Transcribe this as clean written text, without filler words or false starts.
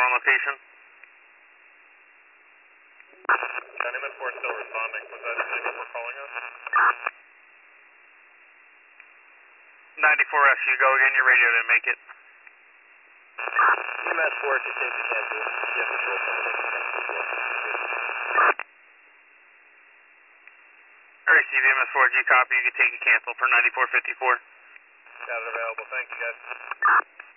on location. County MS4 still responding. Was that 94 calling us? 94F, you go again, your radio didn't make it. MS4 continue to cancel. Yeah, control RCV MS4G copy, you can take a cancel for 9454. Got it available, thank you guys.